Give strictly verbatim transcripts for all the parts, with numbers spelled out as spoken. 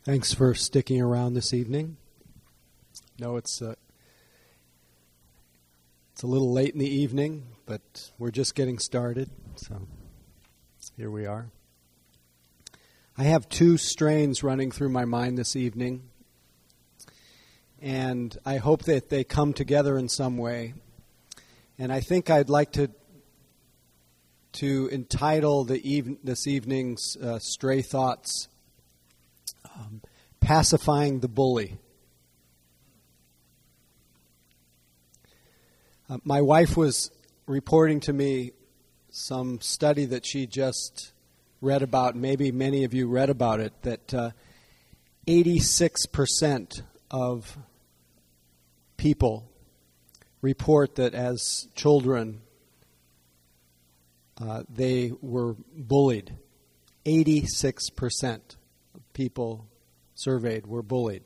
Thanks for sticking around this evening. No, it's uh, it's a little late in the evening, but we're just getting started, so here we are. I have two strains running through my mind this evening, and I hope that they come together in some way. And I think I'd like to to entitle the even, this evening's uh, Stray Thoughts, um, Pacifying the Bully. Uh, my wife was reporting to me some study that she just read about, maybe many of you read about it, that uh, eighty-six percent of people report that as children uh, they were bullied. eighty-six percent of people surveyed were bullied.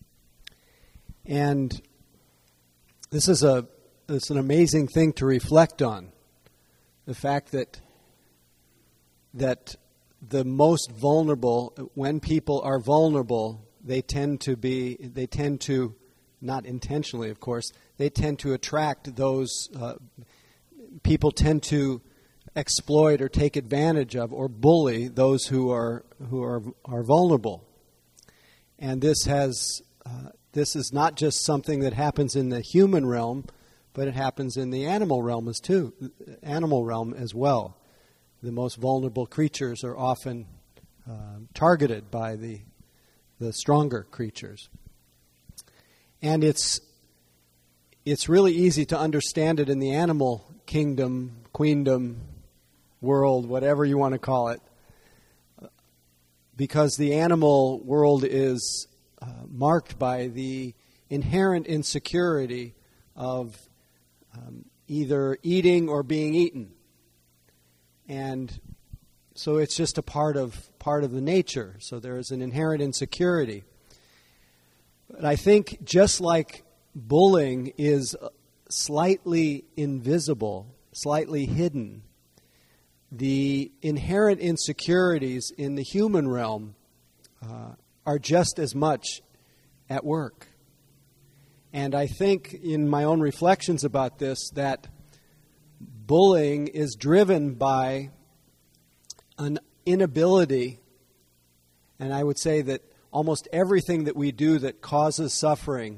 And this is a it's an amazing thing to reflect on. The fact that that the most vulnerable, when people are vulnerable, they tend to be, they tend to, not intentionally of course, they tend to attract those, uh, people tend to exploit or take advantage of or bully those who are who are are vulnerable. And this has uh, this is not just something that happens in the human realm, but it happens in the animal realm as too, animal realm as well. The most vulnerable creatures are often uh, targeted by the the stronger creatures. And it's it's really easy to understand it in the animal kingdom, queendom, world, whatever you want to call it, because the animal world is uh, marked by the inherent insecurity of um, either eating or being eaten. And so it's just a part of part of the nature. So there is an inherent insecurity. But I think just like bullying is slightly invisible, slightly hidden, the inherent insecurities in the human realm uh, are just as much at work. And I think in my own reflections about this that bullying is driven by an inability, and I would say that almost everything that we do that causes suffering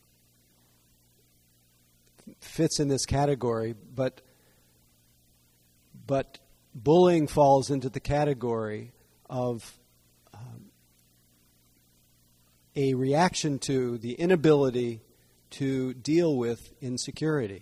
fits in this category, but but bullying falls into the category of um, a reaction to the inability to deal with insecurity.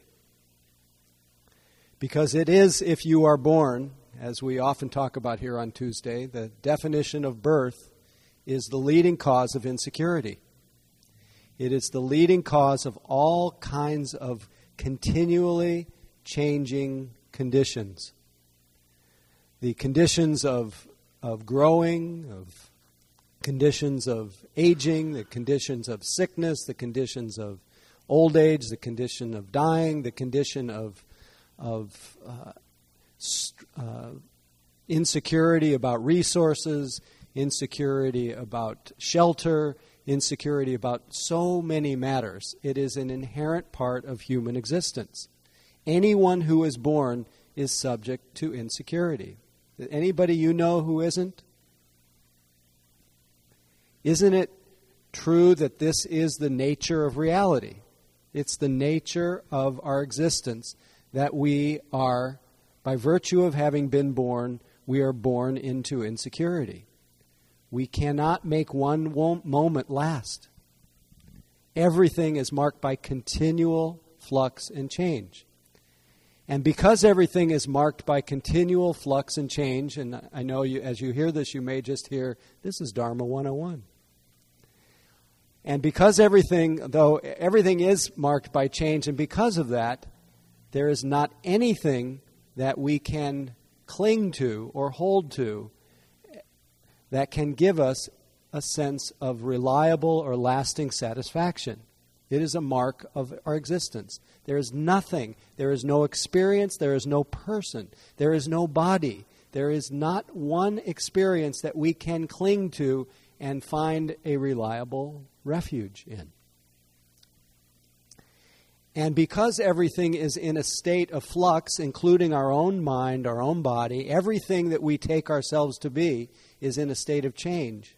Because it is, if you are born, as we often talk about here on Tuesday, the definition of birth is the leading cause of insecurity. It is the leading cause of all kinds of continually changing conditions. The conditions of of growing, of conditions of aging, the conditions of sickness, the conditions of old age, the condition of dying, the condition of of uh, st- uh, insecurity about resources, insecurity about shelter, insecurity about so many matters. It is an inherent part of human existence. Anyone who is born is subject to insecurity. Anybody you know who isn't? Isn't it true that this is the nature of reality? It's the nature of our existence that we are, by virtue of having been born, we are born into insecurity. We cannot make one moment last. Everything is marked by continual flux and change. And because everything is marked by continual flux and change, and I know you, as you hear this, you may just hear, this is Dharma one oh one. And because everything, though everything is marked by change, and because of that, there is not anything that we can cling to or hold to that can give us a sense of reliable or lasting satisfaction. It is a mark of our existence. There is nothing, there is no experience, there is no person, there is no body, there is not one experience that we can cling to and find a reliable refuge in. And because everything is in a state of flux, including our own mind, our own body, everything that we take ourselves to be is in a state of change.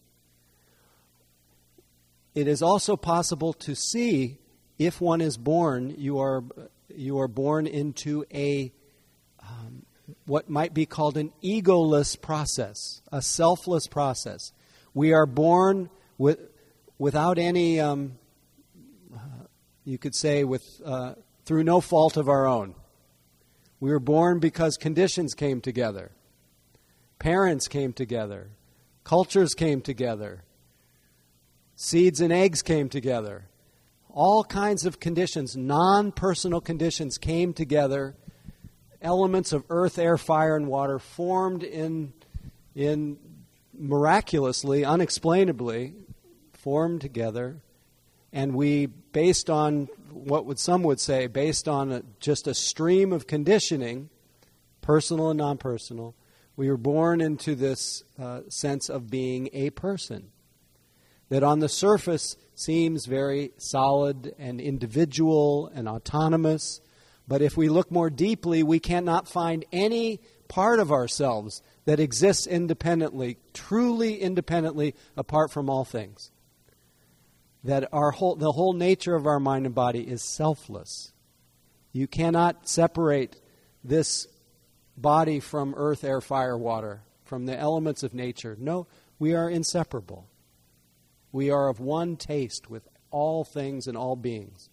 It is also possible to see, if one is born, you are you are born into a um, what might be called an egoless process, a selfless process. We are born with without any, um, uh, you could say, with uh, through no fault of our own. We were born because conditions came together, parents came together, cultures came together, seeds and eggs came together. All kinds of conditions, non-personal conditions came together. Elements of earth, air, fire, and water formed in, in miraculously, unexplainably, formed together. And we, based on what would some would say, based on a, just a stream of conditioning, personal and non-personal, we were born into this uh, sense of being a person that on the surface seems very solid and individual and autonomous. But if we look more deeply, we cannot find any part of ourselves that exists independently, truly independently, apart from all things. That our whole, the whole nature of our mind and body is selfless. You cannot separate this body from earth, air, fire, water, from the elements of nature. No, we are inseparable. We are of one taste with all things and all beings.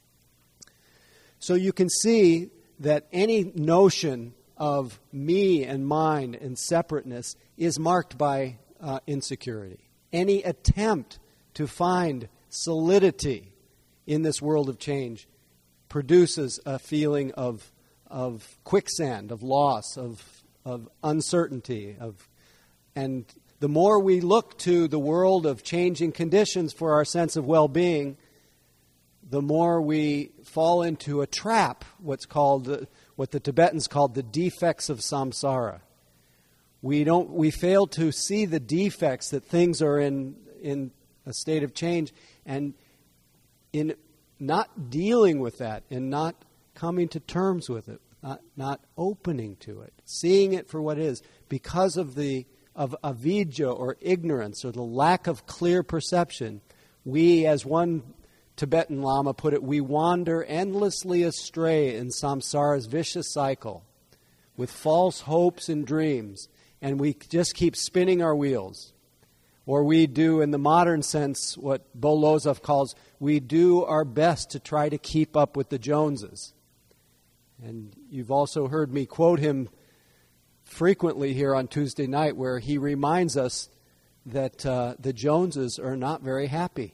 So you can see that any notion of me and mine and separateness is marked by uh, insecurity. Any attempt to find solidity in this world of change produces a feeling of, of quicksand, of loss, of, of uncertainty, of and the more we look to the world of changing conditions for our sense of well-being, the more we fall into a trap, what's called, what the Tibetans called the defects of samsara. We don't, we fail to see the defects that things are in, in a state of change, and in not dealing with that and not coming to terms with it, not, not opening to it, seeing it for what it is, because of the of avidya or ignorance or the lack of clear perception, we, as one Tibetan Lama put it, we wander endlessly astray in samsara's vicious cycle with false hopes and dreams, and we just keep spinning our wheels. Or we do, in the modern sense, what Bo Lozov calls, we do our best to try to keep up with the Joneses. And you've also heard me quote him frequently here on Tuesday night, where he reminds us that uh, the Joneses are not very happy.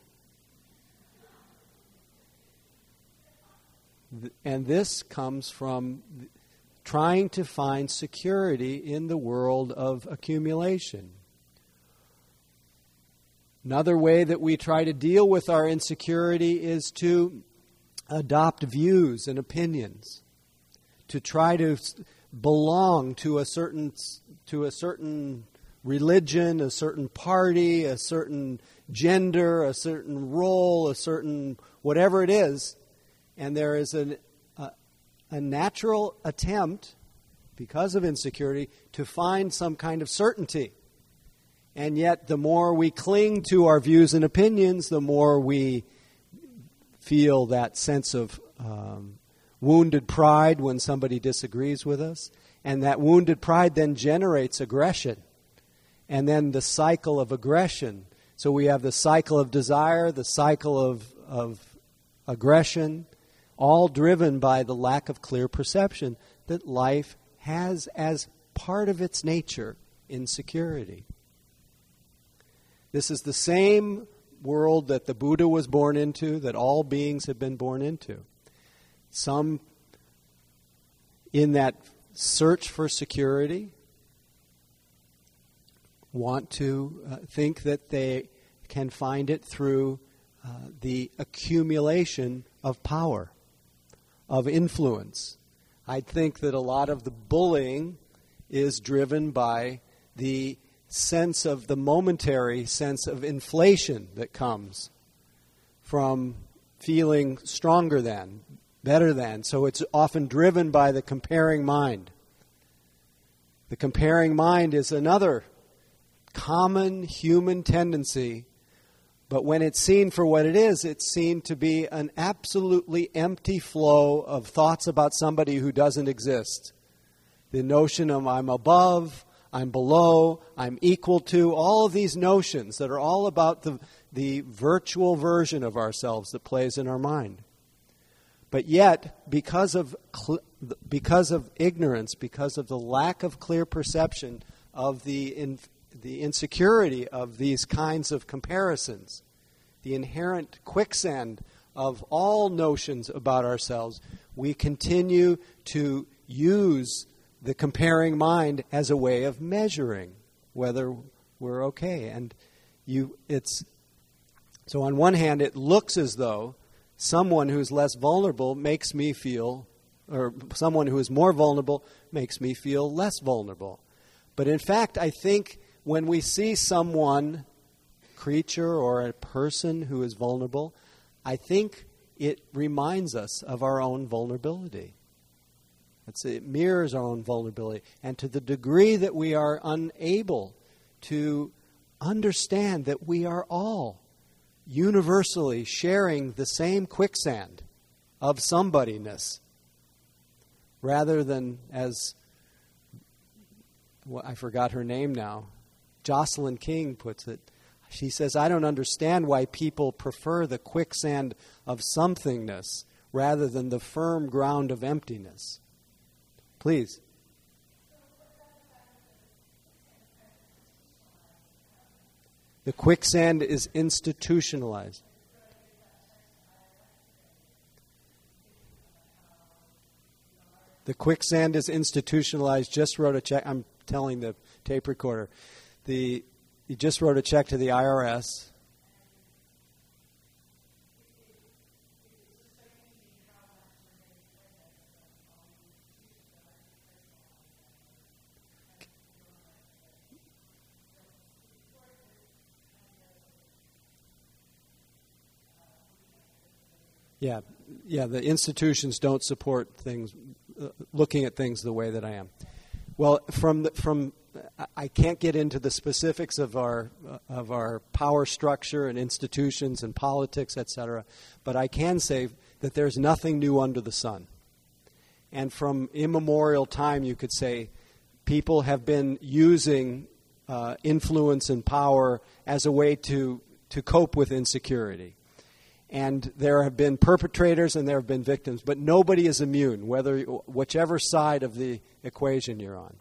And this comes from trying to find security in the world of accumulation. Another way that we try to deal with our insecurity is to adopt views and opinions, to try to belong to a certain to a certain religion, a certain party, a certain gender, a certain role, a certain whatever it is, and there is an, a, a natural attempt, because of insecurity, to find some kind of certainty. And yet, the more we cling to our views and opinions, the more we feel that sense of um, wounded pride when somebody disagrees with us. And that wounded pride then generates aggression. And then the cycle of aggression. So we have the cycle of desire, the cycle of, of aggression, all driven by the lack of clear perception that life has as part of its nature insecurity. This is the same world that the Buddha was born into, that all beings have been born into. Some, in that search for security, want to uh, think that they can find it through uh, the accumulation of power, of influence. I think that a lot of the bullying is driven by the sense of the momentary sense of inflation that comes from feeling stronger than, better than. So it's often driven by the comparing mind. The comparing mind is another common human tendency, but when it's seen for what it is, it's seen to be an absolutely empty flow of thoughts about somebody who doesn't exist. The notion of I'm above, I'm below, I'm equal to, all of these notions that are all about the, the virtual version of ourselves that plays in our mind. But yet, because of cl- because of ignorance, because of the lack of clear perception of the in, the insecurity of these kinds of comparisons, the inherent quicksand of all notions about ourselves, we continue to use the comparing mind as a way of measuring whether we're okay. And you, it's so on one hand, it looks as though someone who's less vulnerable makes me feel, or someone who is more vulnerable makes me feel less vulnerable. But in fact, I think when we see someone, creature or a person who is vulnerable, I think it reminds us of our own vulnerability. It's, it mirrors our own vulnerability. And to the degree that we are unable to understand that we are all universally sharing the same quicksand of somebodyness, rather than as, well, I forgot her name now, Jocelyn King puts it. She says, I don't understand why people prefer the quicksand of somethingness rather than the firm ground of emptiness. Please. The quicksand is institutionalized. The quicksand is institutionalized. Just wrote a check. I'm telling the tape recorder. The he just wrote a check to the I R S. Yeah, yeah. The institutions don't support things, uh, looking at things the way that I am. Well, from the, from I can't get into the specifics of our uh, of our power structure and institutions and politics, et cetera. But I can say that there's nothing new under the sun. And from immemorial time, you could say, people have been using uh, influence and power as a way to to cope with insecurity. And there have been perpetrators and there have been victims, but nobody is immune, whether whichever side of the equation you're on.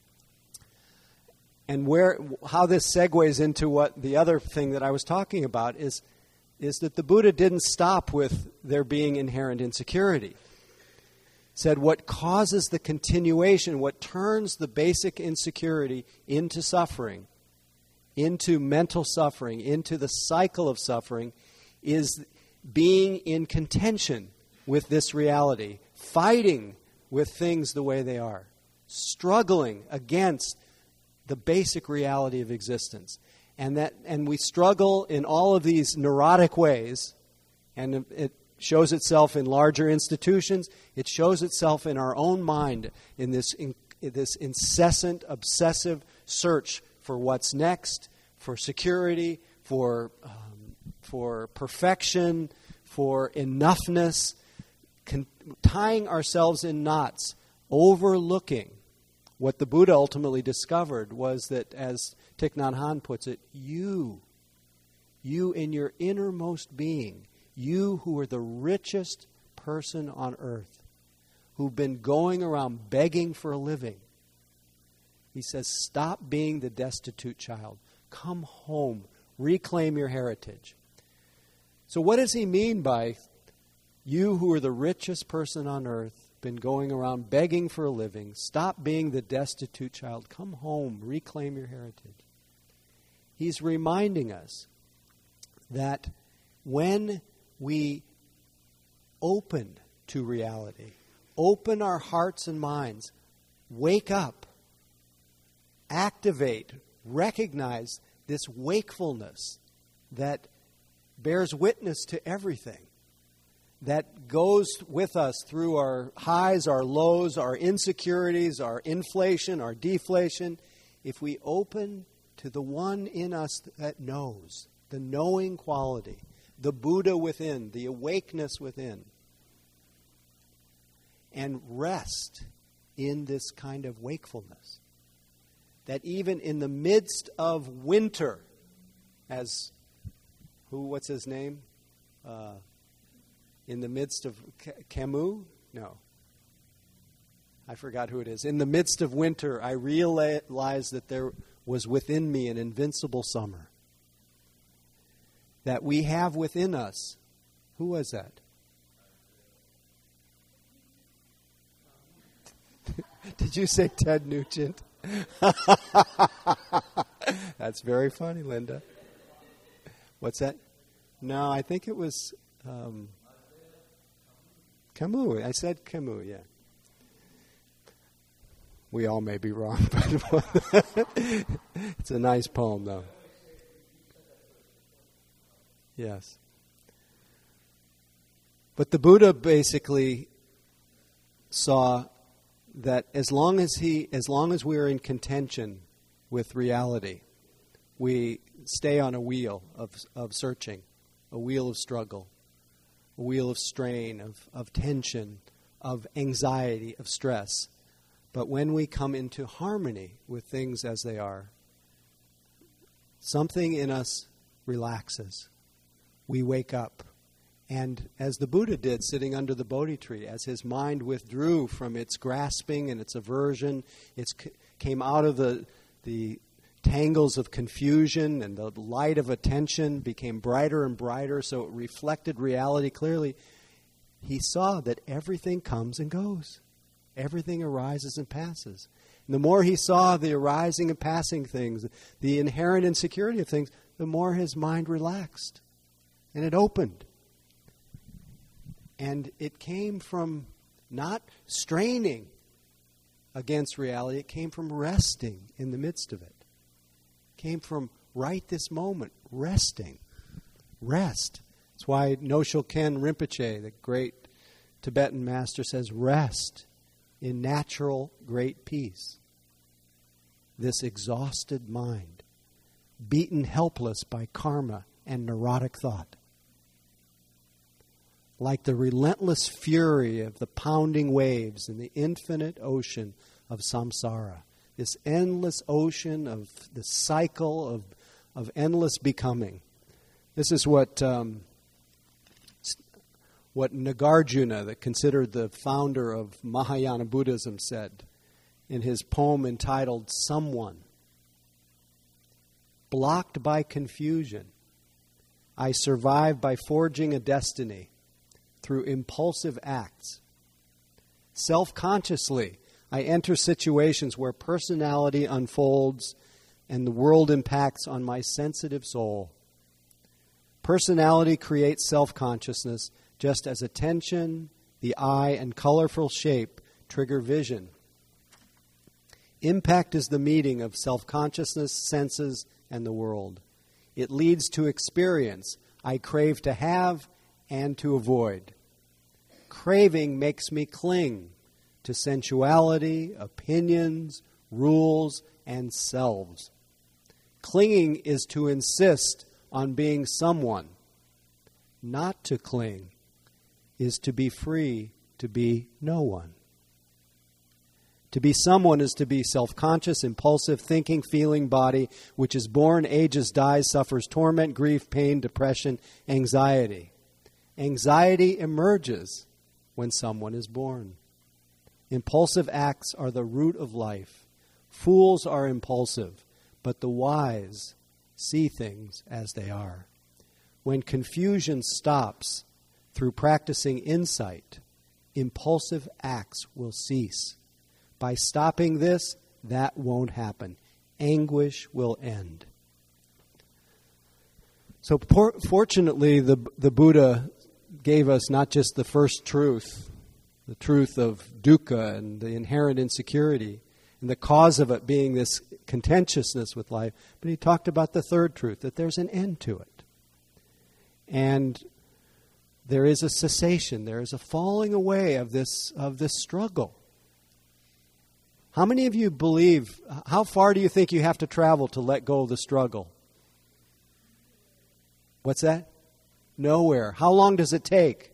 And where how this segues into what the other thing that I was talking about is, is that the Buddha didn't stop with there being inherent insecurity. Said what causes the continuation, what turns the basic insecurity into suffering, into mental suffering, into the cycle of suffering, is being in contention with this reality, fighting with things the way they are, struggling against the basic reality of existence. And that, and we struggle in all of these neurotic ways, and it shows itself in larger institutions. It shows itself in our own mind, in this in, in this incessant, obsessive search for what's next, for security, for um, for perfection, for enoughness, con- tying ourselves in knots, overlooking what the Buddha ultimately discovered was that, as Thich Nhat Hanh puts it, you, you in your innermost being, you who are the richest person on earth, who've been going around begging for a living. He says, stop being the destitute child. Come home. Reclaim your heritage. So what does he mean by you who are the richest person on earth, been going around begging for a living, stop being the destitute child, come home, reclaim your heritage? He's reminding us that when we open to reality, open our hearts and minds, wake up, activate recognize this wakefulness that bears witness to everything, that goes with us through our highs, our lows, our insecurities, our inflation, our deflation. If we open to the one in us that knows, the knowing quality, the Buddha within, the awakeness within, and rest in this kind of wakefulness, that even in the midst of winter, as who, what's his name? Uh, in the midst of Camus? No. I forgot who it is. In the midst of winter, I realized that there was within me an invincible summer. That we have within us. Who was that? Did you say Ted Nugent? That's very funny, Linda. What's that? No, I think it was um, Camus. I said Camus, yeah. We all may be wrong, but it's a nice poem, though. Yes. But the Buddha basically saw that as long as he, as long as we are in contention with reality, we stay on a wheel of of searching, a wheel of struggle, a wheel of strain, of, of tension, of anxiety, of stress. But when we come into harmony with things as they are, something in us relaxes. We wake up. And as the Buddha did sitting under the Bodhi tree, as his mind withdrew from its grasping and its aversion, it came out of the, the tangles of confusion, and the light of attention became brighter and brighter, so it reflected reality clearly. He saw that everything comes and goes. Everything arises and passes. And the more he saw the arising and passing things, the inherent insecurity of things, the more his mind relaxed. And it opened. And it came from not straining against reality. It came from resting in the midst of it. It came from right this moment, resting. Rest. That's why Noshul Ken Rinpoche, the great Tibetan master, says rest in natural great peace. This exhausted mind, beaten helpless by karma and neurotic thought. Like the relentless fury of the pounding waves in the infinite ocean of samsara. This endless ocean of the cycle of, of endless becoming. This is what um, what Nagarjuna, the considered the founder of Mahayana Buddhism, said in his poem entitled Someone. Blocked by confusion, I survive by forging a destiny through impulsive acts. Self-consciously, I enter situations where personality unfolds and the world impacts on my sensitive soul. Personality creates self-consciousness just as attention, the eye, and colorful shape trigger vision. Impact is the meeting of self-consciousness, senses, and the world. It leads to experience I crave to have and to avoid. Craving makes me cling to sensuality, opinions, rules, and selves. Clinging is to insist on being someone. Not to cling is to be free to be no one. To be someone is to be self-conscious, impulsive, thinking, feeling body, which is born, ages, dies, suffers torment, grief, pain, depression, anxiety. Anxiety emerges when someone is born. Impulsive acts are the root of life. Fools are impulsive, but the wise see things as they are. When confusion stops through practicing insight, impulsive acts will cease. By stopping this, that won't happen. Anguish will end. So por- fortunately, the, the Buddha gave us not just the first truth, the truth of dukkha and the inherent insecurity, and the cause of it being this contentiousness with life, but he talked about the third truth, that there's an end to it. And there is a cessation, there is a falling away of this of this struggle. How many of you believe, how far do you think you have to travel to let go of the struggle? What's that? Nowhere. How long does it take?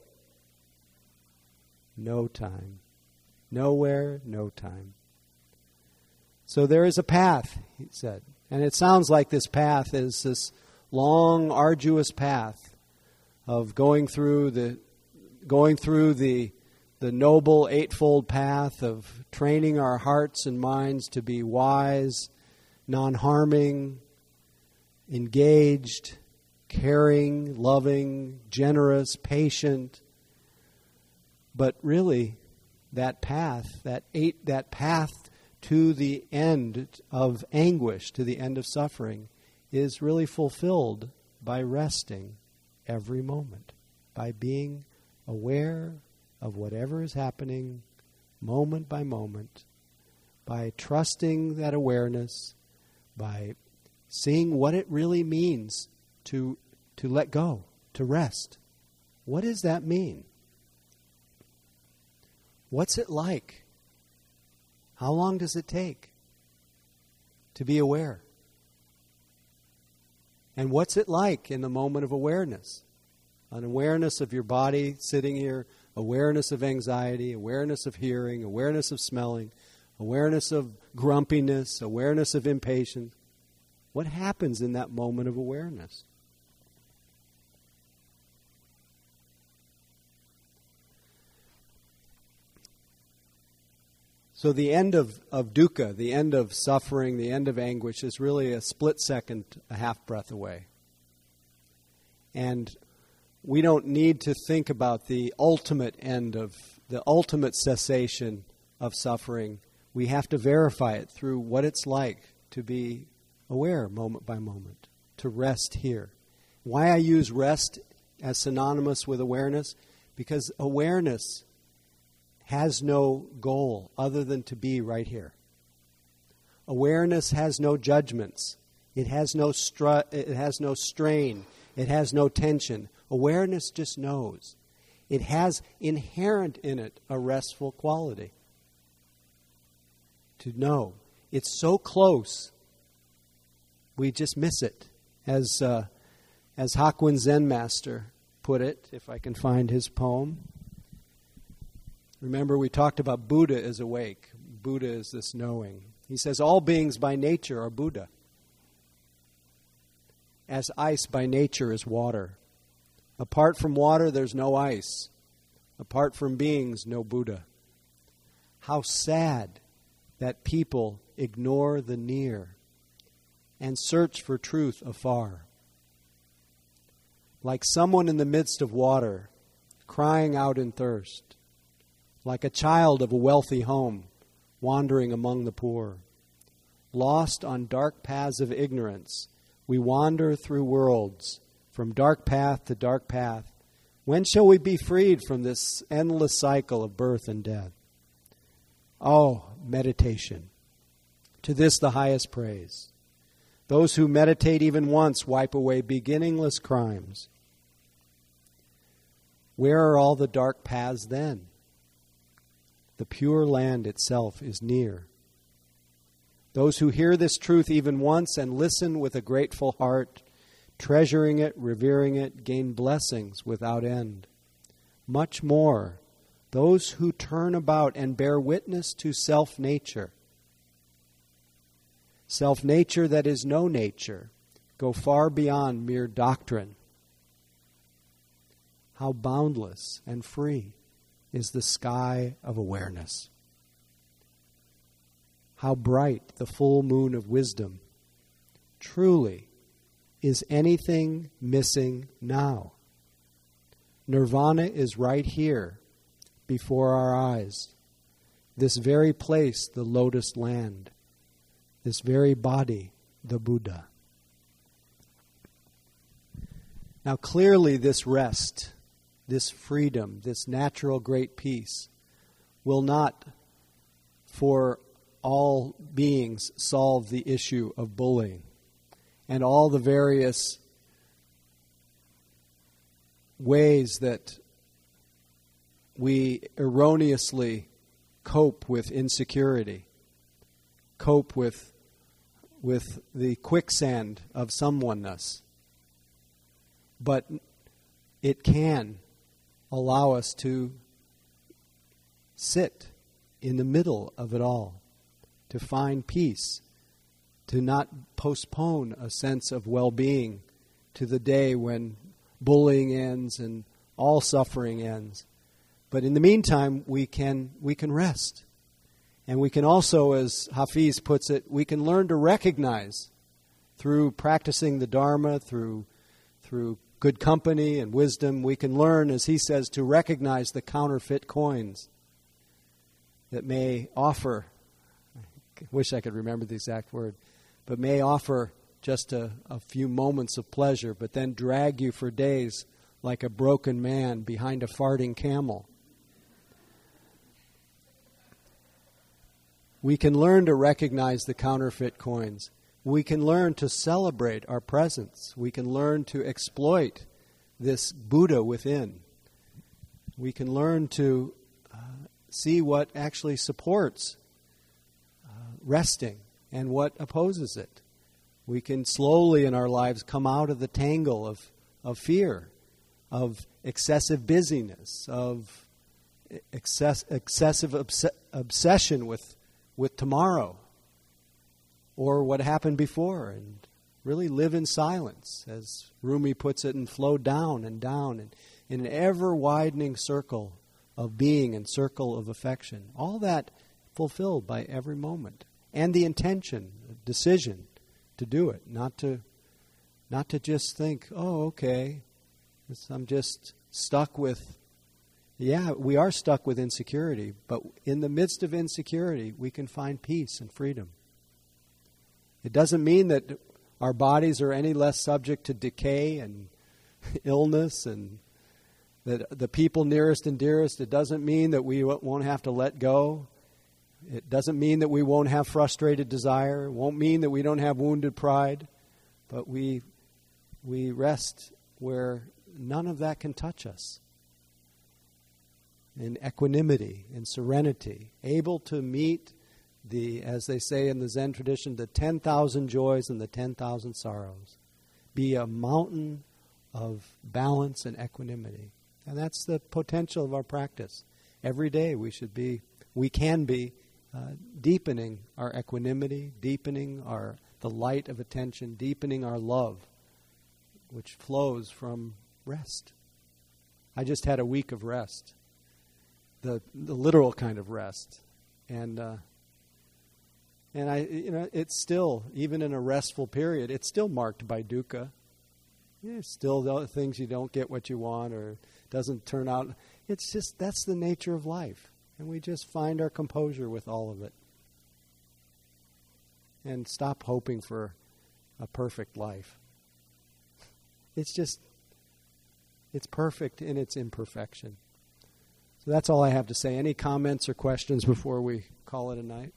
No time. Nowhere, no time. So there is a path, he said. And it sounds like this path is this long, arduous path of going through the going through the the noble eightfold path of training our hearts and minds to be wise, non-harming, engaged, caring, loving, generous, patient. But really, that path, that eight, that path to the end of anguish, to the end of suffering, is really fulfilled by resting every moment, by being aware of whatever is happening moment by moment, by trusting that awareness, by seeing what it really means to to let go, to rest. What does that mean? What's it like? How long does it take to be aware? And what's it like in the moment of awareness? An awareness of your body sitting here, awareness of anxiety, awareness of hearing, awareness of smelling, awareness of grumpiness, awareness of impatience. What happens in that moment of awareness? So the end of, of dukkha, the end of suffering, the end of anguish is really a split second, a half breath away. And we don't need to think about the ultimate end of, the ultimate cessation of suffering. We have to verify it through what it's like to be aware moment by moment, to rest here. Why I use rest as synonymous with awareness? Because awareness has no goal other than to be right here. Awareness has no judgments. It has no str- it has no strain. It has no tension. Awareness just knows. It has inherent in it a restful quality. To know. It's so close, we just miss it. As uh, as Hakuin Zen Master put it, if I can find his poem. Remember, we talked about Buddha is awake. Buddha is this knowing. He says, all beings by nature are Buddha. As ice by nature is water. Apart from water, there's no ice. Apart from beings, no Buddha. How sad that people ignore the near and search for truth afar. Like someone in the midst of water, crying out in thirst. Like a child of a wealthy home, wandering among the poor. Lost on dark paths of ignorance, we wander through worlds, from dark path to dark path. When shall we be freed from this endless cycle of birth and death? Oh, meditation. To this the highest praise. Those who meditate even once wipe away beginningless crimes. Where are all the dark paths then? The pure land itself is near. Those who hear this truth even once and listen with a grateful heart, treasuring it, revering it, gain blessings without end. Much more, those who turn about and bear witness to self-nature. Self-nature that is no nature, go far beyond mere doctrine. How boundless and free is the sky of awareness. How bright the full moon of wisdom. Truly, is anything missing now? Nirvana is right here, before our eyes. This very place, the lotus land. This very body, the Buddha. Now clearly this rest, this freedom, this natural great peace will not, for all beings solve the issue of bullying and all the various ways that we erroneously cope with insecurity, cope with with the quicksand of someoneness. But it can allow us to sit in the middle of it all, to find peace, to not postpone a sense of well-being to the day when bullying ends and all suffering ends. But in the meantime, we can we can rest. And we can also, as Hafiz puts it, we can learn to recognize through practicing the Dharma, through through good company and wisdom, we can learn, as he says, to recognize the counterfeit coins that may offer, I wish I could remember the exact word, but may offer just a, a few moments of pleasure, but then drag you for days like a broken man behind a farting camel. We can learn to recognize the counterfeit coins. We can learn to celebrate our presence. We can learn to exploit this Buddha within. We can learn to uh, see what actually supports uh, resting and what opposes it. We can slowly in our lives come out of the tangle of, of fear, of excessive busyness, of excess, excessive obs- obsession with with tomorrow or what happened before, and really live in silence, as Rumi puts it, and flow down and down and in an ever-widening circle of being and circle of affection. All that fulfilled by every moment. And the intention, the decision to do it, not to not to just think, oh, okay, I'm just stuck with. Yeah, we are stuck with insecurity, but in the midst of insecurity, we can find peace and freedom. It doesn't mean that our bodies are any less subject to decay and illness, and that the people nearest and dearest, it doesn't mean that we won't have to let go. It doesn't mean that we won't have frustrated desire. It won't mean that we don't have wounded pride, but we we rest where none of that can touch us. In equanimity, in serenity, able to meet the, as they say in the Zen tradition, the ten thousand joys and the ten thousand sorrows. Be a mountain of balance and equanimity. And that's the potential of our practice. Every day we should be, we can be uh, deepening our equanimity, deepening our the light of attention, deepening our love, which flows from rest. I just had a week of rest. The the literal kind of rest, and uh, and I you know it's still, even in a restful period, it's still marked by dukkha. Yeah, it's still the things you don't get what you want or doesn't turn out. It's just that's the nature of life, and we just find our composure with all of it, and stop hoping for a perfect life. It's just it's perfect in its imperfection. So that's all I have to say. Any comments or questions before we call it a night?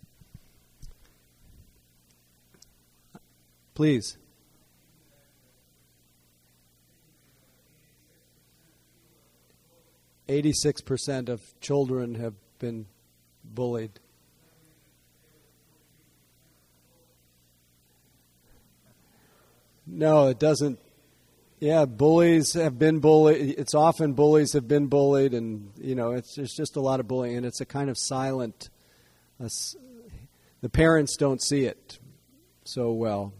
Please. eighty-six percent of children have been bullied. No, it doesn't. Yeah, bullies have been bullied. It's often bullies have been bullied, and you know, it's there's just a lot of bullying, and it's a kind of silent. Uh, the parents don't see it so well.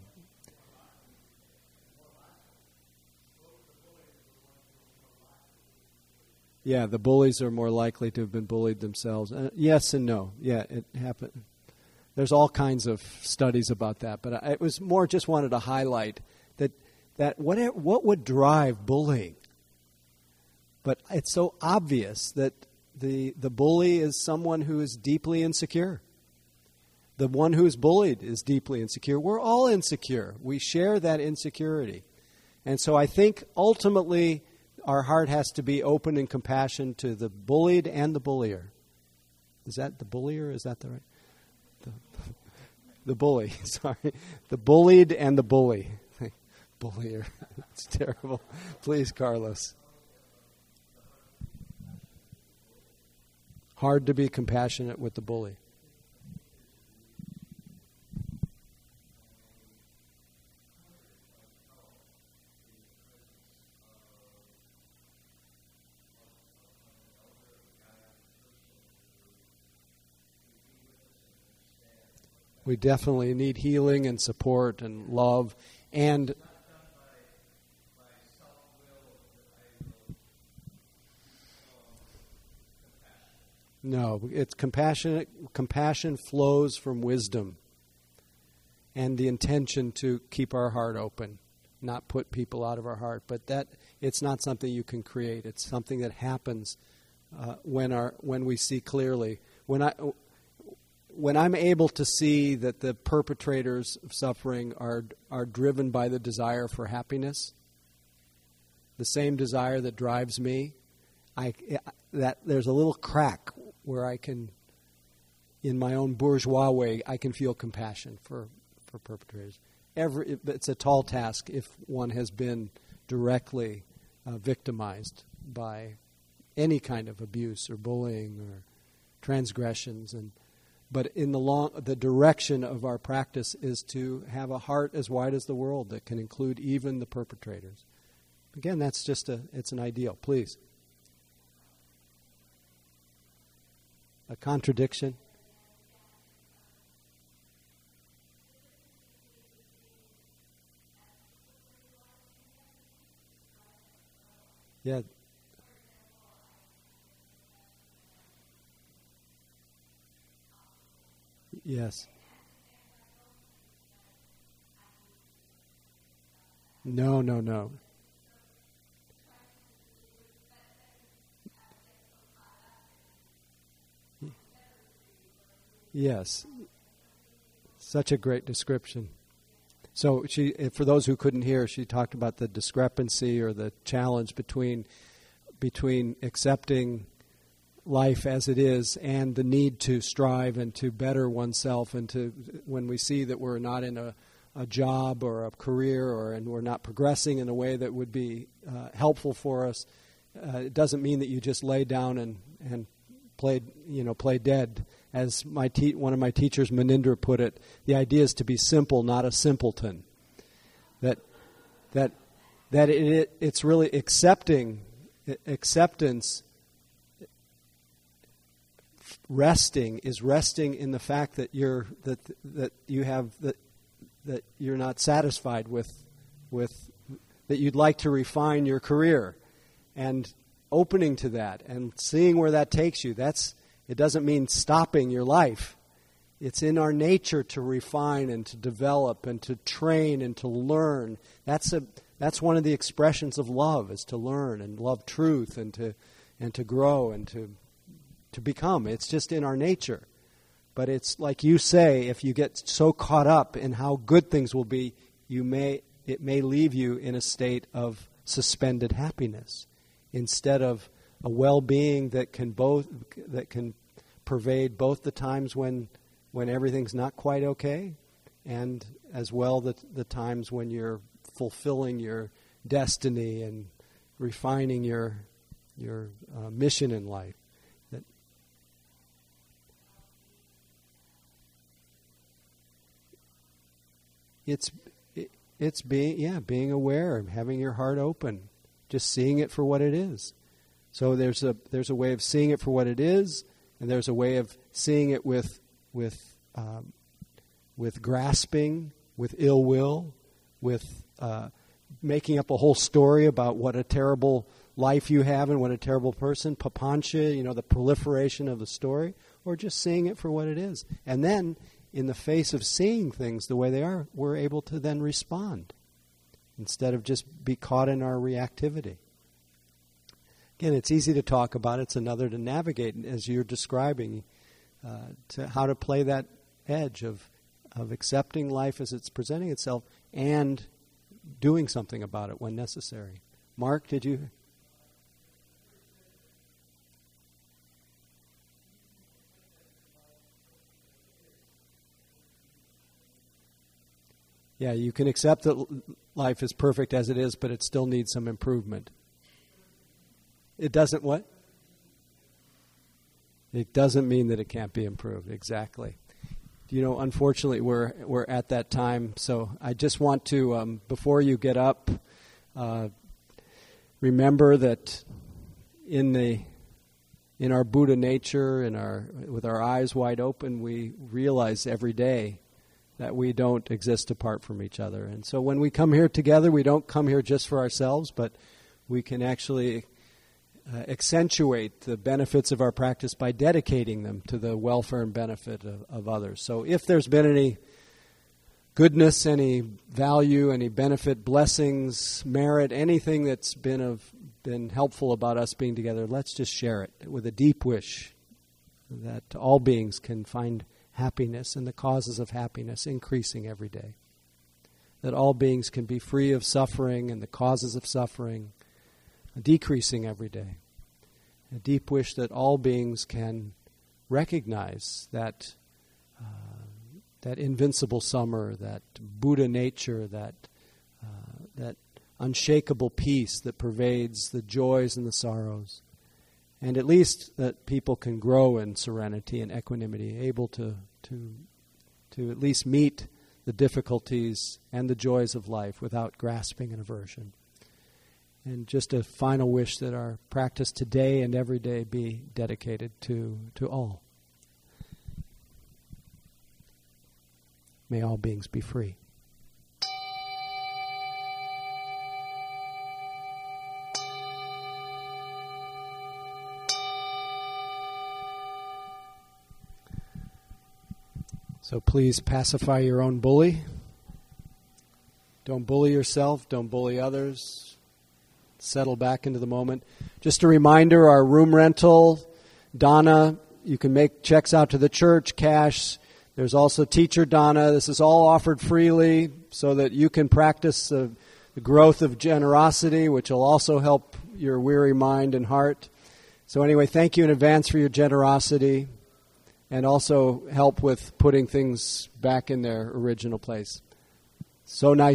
Yeah, the bullies are more likely to have been bullied themselves. Uh, yes and no. Yeah, it happened. There's all kinds of studies about that, but I, it was more just wanted to highlight that. That what what would drive bullying? But it's so obvious that the the bully is someone who is deeply insecure. The one who is bullied is deeply insecure. We're all insecure. We share that insecurity. And so I think ultimately our heart has to be open in compassion to the bullied and the bullier. Is that the bullier? Is that the right? The, the bully, sorry. The bullied and the bully. Bullier. It's terrible. Please, Carlos. Hard to be compassionate with the bully. We definitely need healing and support and love and no, it's compassionate. Compassion flows from wisdom and the intention to keep our heart open, not put people out of our heart. But that it's not something you can create. It's something that happens uh, when our when we see clearly. When I when I'm able to see that the perpetrators of suffering are are driven by the desire for happiness, the same desire that drives me, I that there's a little crack where I can, in my own bourgeois way, I can feel compassion for, for perpetrators. Every, it's a tall task if one has been directly uh, victimized by any kind of abuse or bullying or transgressions. And but in the long, the direction of our practice is to have a heart as wide as the world that can include even the perpetrators. Again, that's just a, it's an ideal. Please. A contradiction? Yeah. Yes. No, no, no. Yes. Such a great description. So she, for those who couldn't hear, she talked about the discrepancy or the challenge between between accepting life as it is and the need to strive and to better oneself, and to when we see that we're not in a, a job or a career or and we're not progressing in a way that would be uh, helpful for us, uh, it doesn't mean that you just lay down and and play you know play dead. As my te- one of my teachers, Manindra, put it, the idea is to be simple, not a simpleton. That that that it, it it's really accepting acceptance. Resting is resting in the fact that you're that that you have that that you're not satisfied with with that you'd like to refine your career, and opening to that and seeing where that takes you. That's It doesn't mean stopping your life. It's in our nature to refine and to develop and to train and to learn. That's a that's one of the expressions of love, is to learn and love truth and to and to grow and to to become. It's just in our nature. But it's like you say, if you get so caught up in how good things will be, you may it may leave you in a state of suspended happiness instead of a well-being that can both that can pervade both the times when when everything's not quite okay, and as well the the times when you're fulfilling your destiny and refining your your uh, mission in life. That it's it, it's being yeah being aware and having your heart open, just seeing it for what it is. So there's a there's a way of seeing it for what it is, and there's a way of seeing it with with um, with grasping, with ill will, with uh, making up a whole story about what a terrible life you have and what a terrible person, papancha, you know, the proliferation of the story, or just seeing it for what it is. And then, in the face of seeing things the way they are, we're able to then respond instead of just be caught in our reactivity. Again, it's easy to talk about. It's another to navigate, as you're describing, uh, to how to play that edge of of accepting life as it's presenting itself and doing something about it when necessary. Mark, did you? Yeah, you can accept that life is perfect as it is, but it still needs some improvement. It doesn't what? It doesn't mean that it can't be improved. Exactly. You know, unfortunately, we're we're at that time. So I just want to, um, before you get up, uh, remember that in the in our Buddha nature, in our with our eyes wide open, we realize every day that we don't exist apart from each other. And so when we come here together, we don't come here just for ourselves, but we can actually Uh, accentuate the benefits of our practice by dedicating them to the welfare and benefit of, of others. So if there's been any goodness, any value, any benefit, blessings, merit, anything that's been of been helpful about us being together, let's just share it with a deep wish that all beings can find happiness and the causes of happiness increasing every day. That all beings can be free of suffering and the causes of suffering decreasing every day. A deep wish that all beings can recognize that uh, that invincible summer, that Buddha nature, that uh, that unshakable peace that pervades the joys and the sorrows, and at least that people can grow in serenity and equanimity, able to to to at least meet the difficulties and the joys of life without grasping and aversion. And just a final wish that our practice today and every day be dedicated to, to all. May all beings be free. So please pacify your own bully. Don't bully yourself. Don't bully others. Settle back into the moment. Just a reminder, our room rental, Dana, you can make checks out to the church, cash. There's also teacher Dana. This is all offered freely so that you can practice the, the growth of generosity, which will also help your weary mind and heart. So anyway, thank you in advance for your generosity and also help with putting things back in their original place. So nice.